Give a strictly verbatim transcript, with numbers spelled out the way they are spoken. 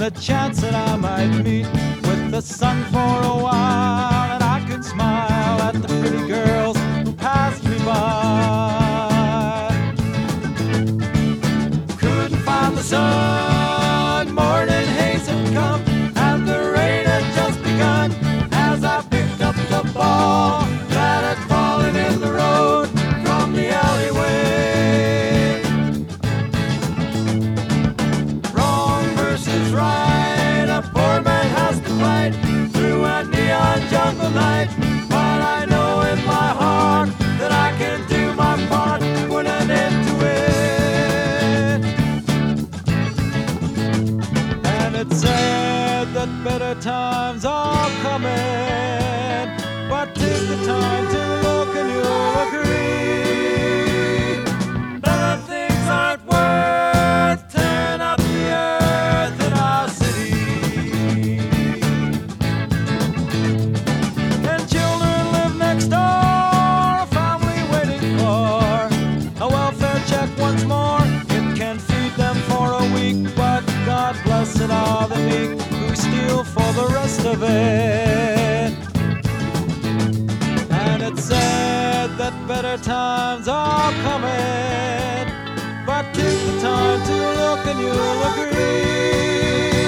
the chance that I might meet with the sun for a while, and I could smile at the pretty girls who passed me by. Couldn't find the sun, morning haze had come, and the rain had just begun as I picked up the ball that had fallen in the road from the alleyway. Wrong versus right, a poor man has to fight through a neon jungle night, but I know in my heart that I can do my part, put an end to it. And it said that better times are coming, but 'tis the time to look and you'll agree. Better things aren't worth tearing up the earth in our city. And children live next door, a family waiting for a welfare check once more. It can feed them for a week, but God blessed are the meek who steal for the rest of it. And it said that better times are coming, but 'tis the time to look and you'll agree.